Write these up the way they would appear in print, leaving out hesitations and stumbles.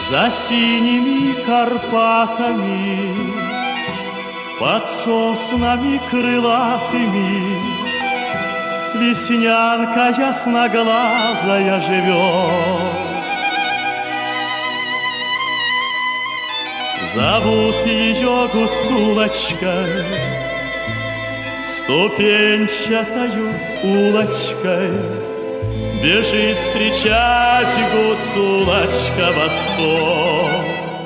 За синими Карпатами, под соснами крылатыми, веснянка ясноглазая живет. Зовут ее Гуцулочкой, ступенчатою улочкой бежит встречать Гуцулочка восход.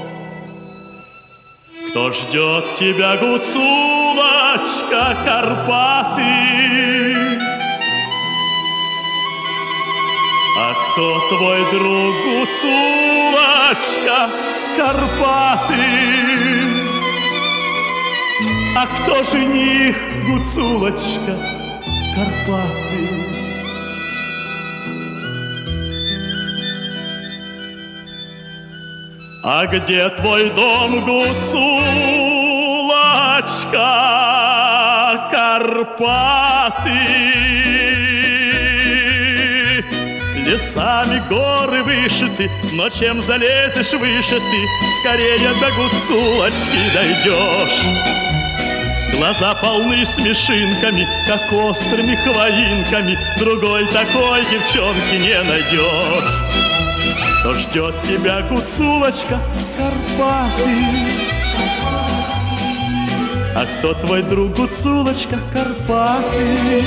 Кто ждет тебя, Гуцулочка, Карпаты? А кто твой друг, Гуцулочка, Карпаты? А кто жених, Гуцулочка, Карпаты? А где твой дом, Гуцулочка, Карпаты? Лесами горы вышиты, но чем залезешь выше ты, скорее до Гуцулочки дойдешь. Глаза полны смешинками, как острыми хвоинками, другой такой девчонки не найдешь. Кто ждет тебя, Гуцулочка, Карпаты? А кто твой друг, Гуцулочка, Карпаты?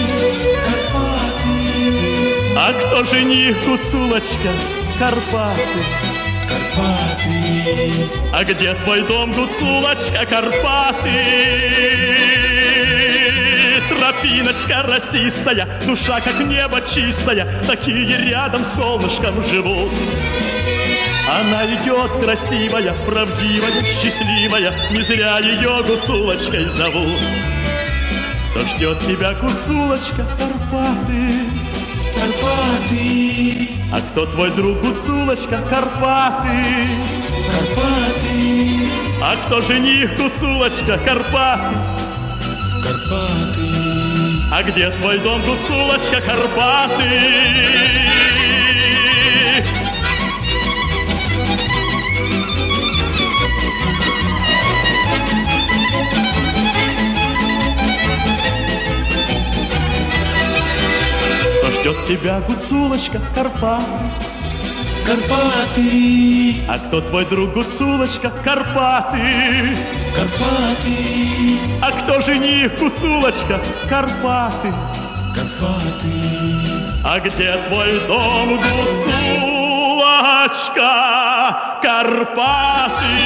А кто жених, Гуцулочка, Карпаты? Карпаты. А где твой дом, Гуцулочка, Карпаты? Тропиночка росистая, душа как небо чистая, такие рядом с солнышком живут. Она идет красивая, правдивая, счастливая, не зря ее Гуцулочкой зовут. Кто ждет тебя, Гуцулочка, Карпаты? Карпаты. А кто твой друг, Гуцулочка, Карпаты? Карпаты. А кто жених, Гуцулочка, Карпаты? Карпаты. А где твой дом, Гуцулочка, Карпаты? Кто ждет тебя, Гуцулочка, Карпаты? Карпаты. А кто твой друг, Гуцулочка, Карпаты? Карпаты. А кто жених, Гуцулочка, Карпаты? Карпаты. А где твой дом, Гуцулочка, Карпаты?